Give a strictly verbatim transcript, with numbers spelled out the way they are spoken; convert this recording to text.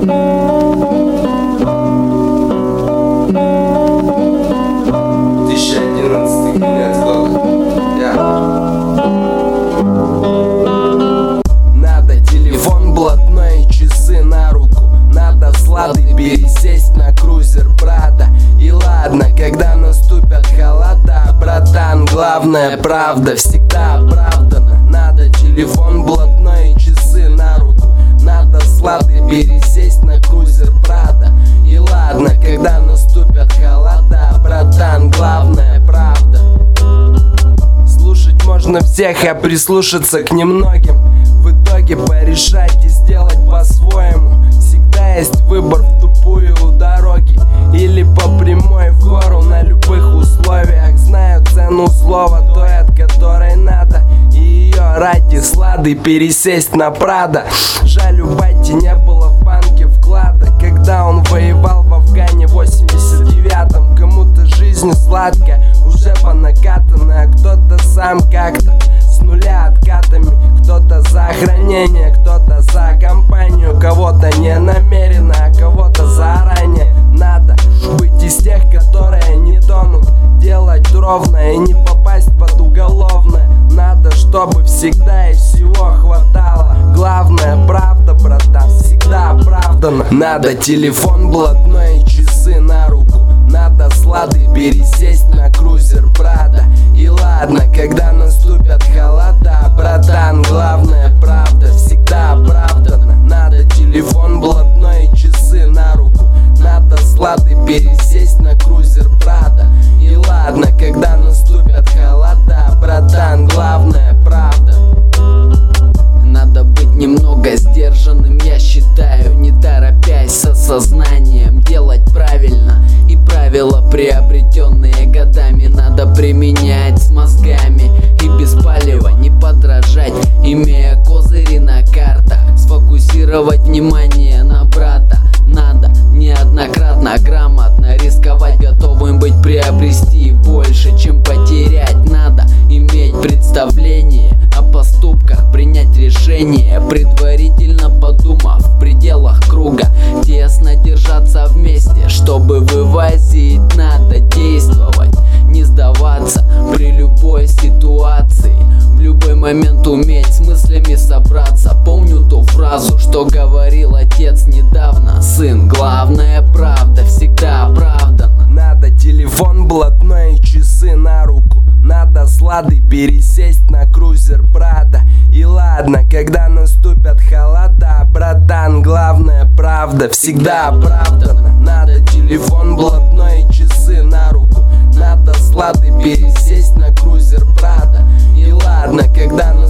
тысяча одиннадцатый конец года. Надо телефон блатной и часы на руку. Надо с Ладой пересесть на крузер брата. И ладно, когда наступят холода, братан, главное правда всегда оправдана. Надо телефон блатной и часы на руку. Надо с Ладой пересесть на крузер брата. И ладно, когда наступят холода, братан, главное правда. Слушать можно всех, а прислушаться к немногим. В итоге порешать и сделать по-своему. Всегда есть выбор в тупую у дороги или по прямой в гору на любых условиях. Знаю цену слова той, от которой надо, и ее ради с Ладой пересесть на Прадо. Жаль, у бати не было в банке вклада, когда он воевал в Афгане в восемьдесят девятом. Кому-то жизнь сладкая, уже по накатанной, а кто-то сам как-то с нуля откатами. Кто-то за охранение, кто-то за компанию, кого-то не намеренно, а кого-то заранее. Надо быть из тех, которые не тонут, делать ровно и не попасть под уголовное. Надо, чтобы всегда и всего хватало. Главное правда, братан, всегда оправдано. Надо телефон блатной и часы на руку. Надо с Ладой пересесть на крузер брата. И ладно, когда наступят холода, братан, главное правда всегда оправдана. Надо телефон блатной и часы на руку. Надо с Ладой пересесть на крузер брата. И ладно, когда наступят холода, братан, главное правда. Надо быть немного сдержанным, я считаю, не торопясь, со сознанием делать правильно. И правила, приобретенные годами, надо применять с мозгами и без палева не подражать, имея козыри на картах. Сфокусировать внимание на брата. Надо неоднократно, грамотно рисковать, готовым быть приобрести больше, чем потерять. Надо иметь представление о поступках, принять решение, предварительно подумав в пределах круга. Тесно держаться вместе, чтобы вывозить. Надо действовать, не сдаваться при любой ситуации. В любой момент уметь с мыслями собраться. Помню ту фразу, что говорил отец недавно: сын, главная правда всегда оправдана. Надо телефон блатной и часы на руку. Надо с Ладой пересесть на крузер брата. И ладно, когда наступят холода, братан, главное правда всегда оправдана. Надо телефон блатной и часы на руку. Надо с Ладой пересесть на крузер брата. И ладно, когда